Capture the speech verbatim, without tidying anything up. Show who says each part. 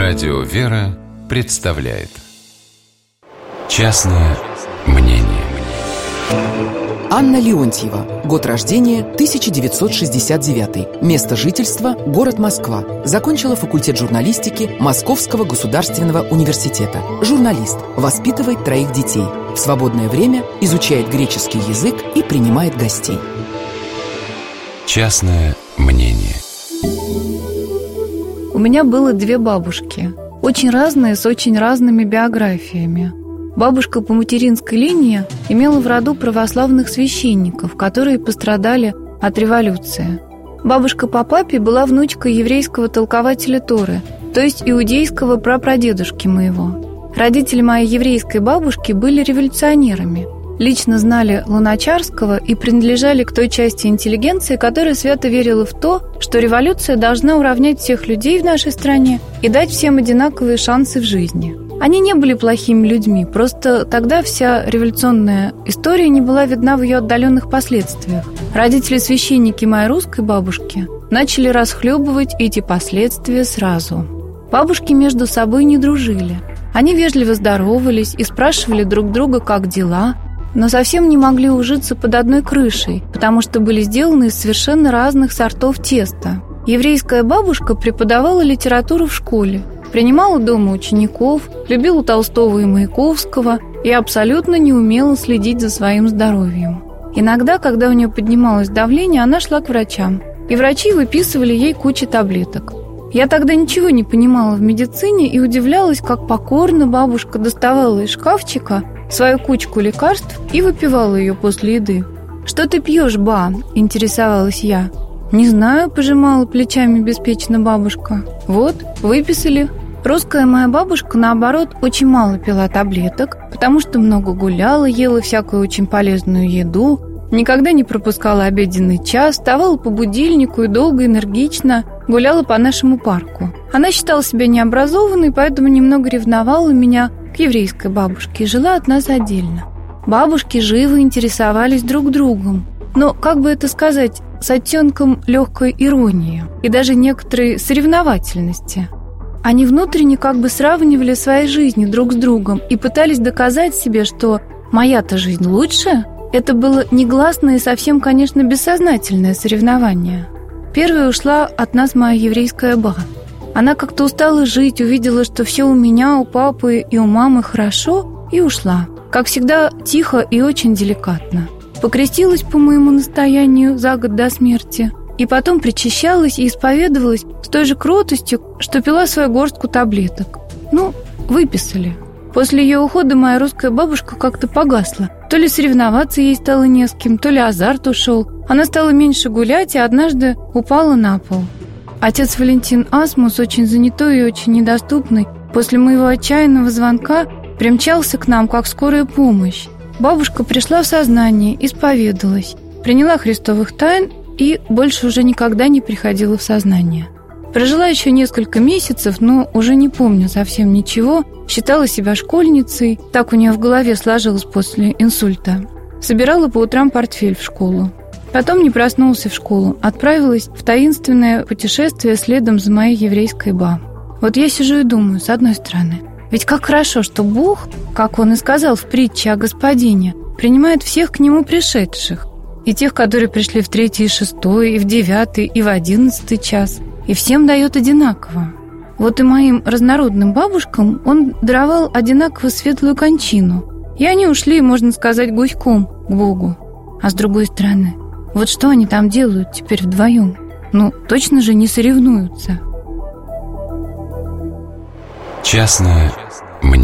Speaker 1: Радио «Вера» представляет «Частное мнение».
Speaker 2: Анна Леонтьева. Год рождения тысяча девятьсот шестьдесят девятый. Место жительства – город Москва. Закончила факультет журналистики Московского государственного университета. Журналист. Воспитывает троих детей. В свободное время изучает греческий язык и принимает гостей.
Speaker 1: Частное мнение.
Speaker 3: У меня было две бабушки, очень разные, с очень разными биографиями. Бабушка по материнской линии имела в роду православных священников, которые пострадали от революции. Бабушка по папе была внучкой еврейского толкователя Торы, то есть иудейского прапрадедушки моего. Родители моей еврейской бабушки были революционерами, лично знали Луначарского и принадлежали к той части интеллигенции, которая свято верила в то, что революция должна уравнять всех людей в нашей стране и дать всем одинаковые шансы в жизни. Они не были плохими людьми, просто тогда вся революционная история не была видна в ее отдаленных последствиях. Родители-священники моей русской бабушки начали расхлебывать эти последствия сразу. Бабушки между собой не дружили. Они вежливо здоровались и спрашивали друг друга, как дела, но совсем не могли ужиться под одной крышей, потому что были сделаны из совершенно разных сортов теста. Еврейская бабушка преподавала литературу в школе, принимала дома учеников, любила Толстого и Маяковского и абсолютно не умела следить за своим здоровьем. Иногда, когда у нее поднималось давление, она шла к врачам, и врачи выписывали ей кучу таблеток. Я тогда ничего не понимала в медицине и удивлялась, как покорно бабушка доставала из шкафчика свою кучку лекарств и выпивала ее после еды. «Что ты пьешь, ба?» – интересовалась я. «Не знаю», – пожимала плечами беспечно бабушка. «Вот, выписали». Русская моя бабушка, наоборот, очень мало пила таблеток, потому что много гуляла, ела всякую очень полезную еду, никогда не пропускала обеденный час, вставала по будильнику и долго, энергично гуляла по нашему парку. Она считала себя необразованной, поэтому немного ревновала меня к еврейской бабушке и жила от нас отдельно. Бабушки живо интересовались друг другом, но, как бы это сказать, с оттенком легкой иронии и даже некоторой соревновательности. Они внутренне как бы сравнивали свои жизни друг с другом и пытались доказать себе, что «моя-то жизнь лучше». Это было негласное и совсем, конечно, бессознательное соревнование. Первой ушла от нас моя еврейская ба. Она как-то устала жить, увидела, что все у меня, у папы и у мамы хорошо, и ушла. Как всегда, тихо и очень деликатно. Покрестилась по моему настоянию за год до смерти, и потом причащалась и исповедовалась с той же кротостью, что пила свою горстку таблеток. Ну, выписали. После ее ухода моя русская бабушка как-то погасла. То ли соревноваться ей стало не с кем, то ли азарт ушел. Она стала меньше гулять и однажды упала на пол. Отец Валентин Асмус, очень занятой и очень недоступный, после моего отчаянного звонка примчался к нам как скорая помощь. Бабушка пришла в сознание, исповедалась, приняла христовых тайн и больше уже никогда не приходила в сознание. Прожила еще несколько месяцев, но уже не помню совсем ничего, считала себя школьницей, так у нее в голове сложилось после инсульта. Собирала по утрам портфель в школу. Потом не проснулась в школу, отправилась в таинственное путешествие следом за моей еврейской ба. Вот я сижу и думаю, с одной стороны, ведь как хорошо, что Бог, как Он и сказал в притче о Господине, принимает всех к Нему пришедших, и тех, которые пришли в третий, и шестой, и в девятый, и в одиннадцатый час, и всем дает одинаково. Вот и моим разнородным бабушкам Он даровал одинаково светлую кончину, и они ушли, можно сказать, гуськом к Богу. А с другой стороны, вот что они там делают теперь вдвоем? Ну, точно же не соревнуются.
Speaker 1: Частное мнение.